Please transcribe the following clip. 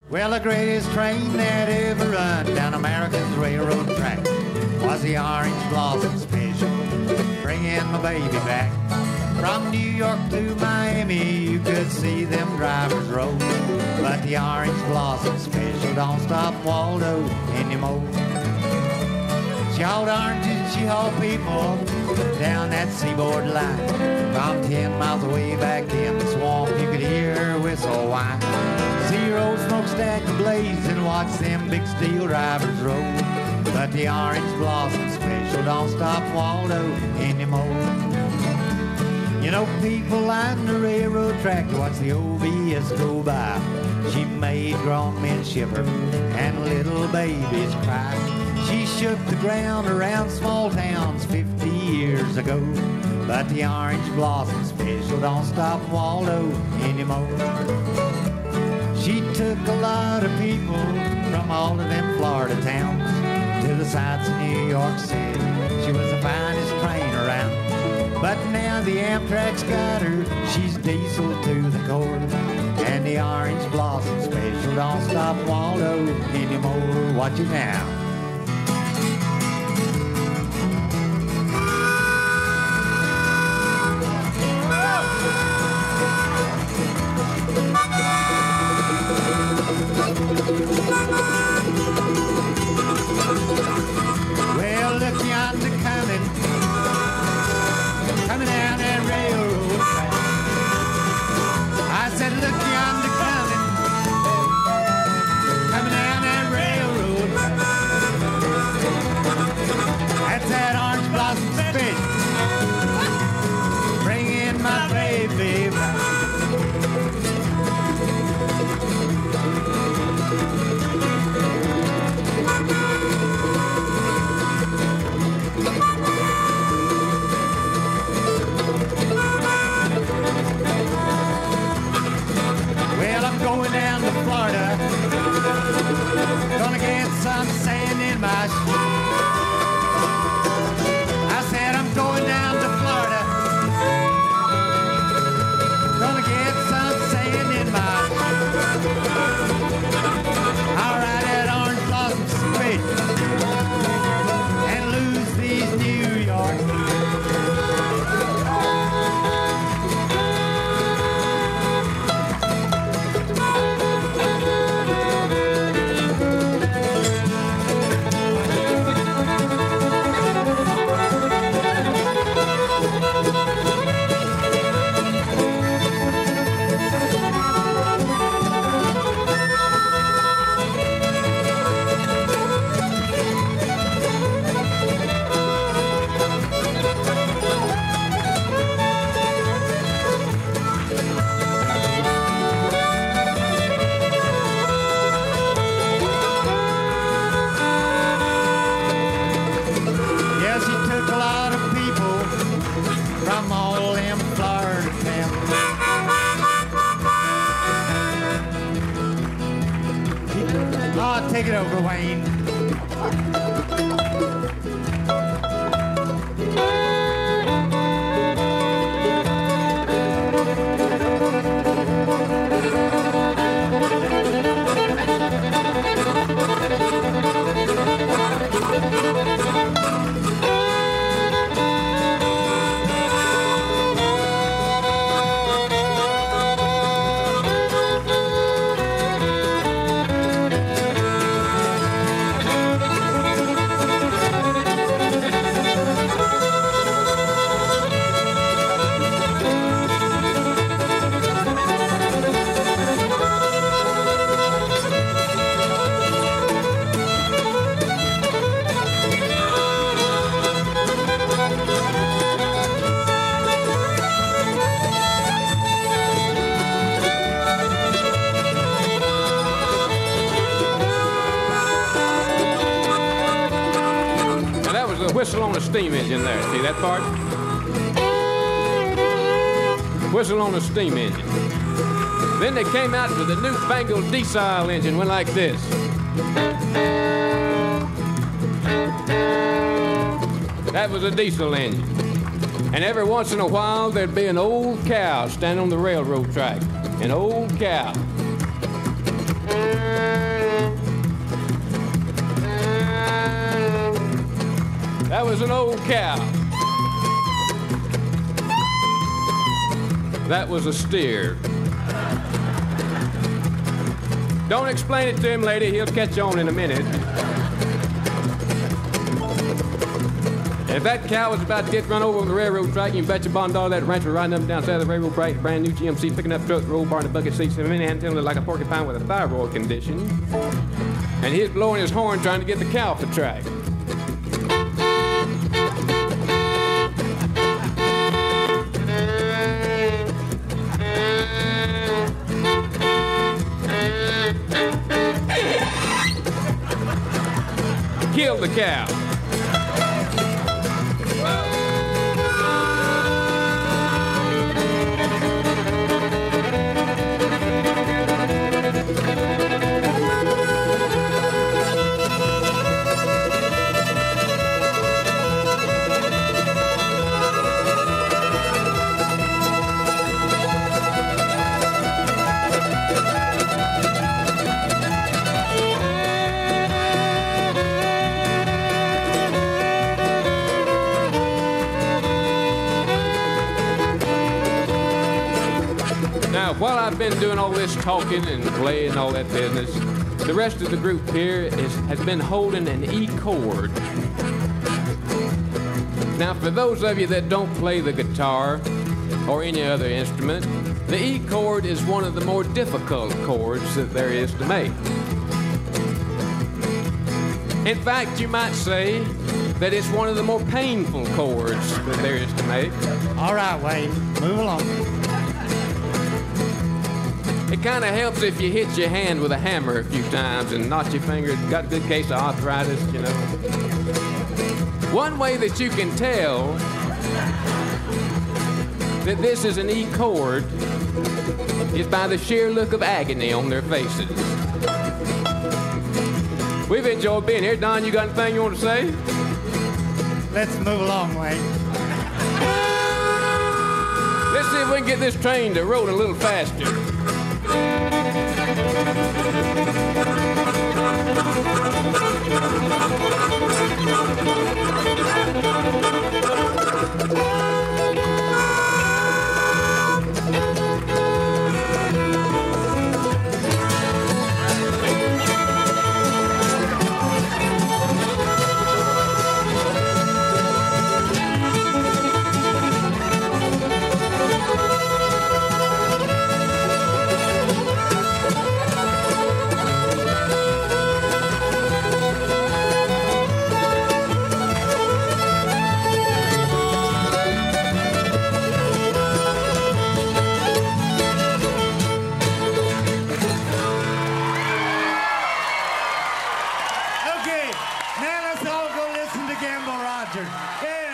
Well, the greatest train that ever run down America's railroad track was the Orange Blossom Special, bringing my baby back. From New York to Miami, you could see them drivers roll, but the Orange Blossom Special don't stop Waldo anymore. She hauled oranges, she hauled people down that seaboard line. From 10 miles away back in the swamp, you could hear her whistle whine. Zero smokestack ablaze and watch them big steel drivers roll, but the Orange Blossom Special don't stop Waldo anymore. You know, people line the railroad track to watch the OBS go by. She made grown men shiver and little babies cry. She shook the ground around small towns 50 years ago, but the Orange Blossom Special don't stop Waldo anymore. She took a lot of people from all of them Florida towns to the sights of New York City. She was the finest train around, but now the Amtrak's got her. She's diesel to the core, and the Orange Blossom Special don't stop Waldo anymore. Watch it now. Well, look yonder coming down that railroad track. I said, look yonder coming down that railroad track. That's that Orange Blossom Special, bringing my baby back. Well, I'm going down to Florida, gonna get some sand in my shoe. I said I'm going down to Florida, gonna get some sand in my shoe. I'll ride that Orange Blossom Special and lose these New York blues. Take it over, Wayne. Whistle on a steam engine there. See that part? Whistle on a steam engine. Then they came out with a newfangled diesel engine, went like this. That was a diesel engine. And every once in a while, there'd be an old cow standing on the railroad track. An old cow. was an old cow. That was a steer. Don't explain it to him, lady. He'll catch on in a minute. If that cow was about to get run over on the railroad track, you can bet your bond dollar that rancher riding up and down south of the railroad track, brand new GMC, picking up trucks, roll bar, and a bucket seats, and many hand like a porcupine with a thyroid condition. And he's blowing his horn trying to get the cow off the track. Killed the cow. While I've been doing all this talking and playing all that business, the rest of the group here has been holding an E chord. Now, for those of you that don't play the guitar or any other instrument, the E chord is one of the more difficult chords that there is to make. In fact, you might say that it's one of the more painful chords that there is to make. All right, Wayne, move along. It kind of helps if you hit your hand with a hammer a few times and knock your finger. Got a good case of arthritis, you know. One way that you can tell that this is an E chord is by the sheer look of agony on their faces. We've enjoyed being here. Don, you got anything you want to say? Let's move along, Wayne. Let's see if we can get this train to roll a little faster. Okay, now let's all go listen to Gamble Rogers. Yeah.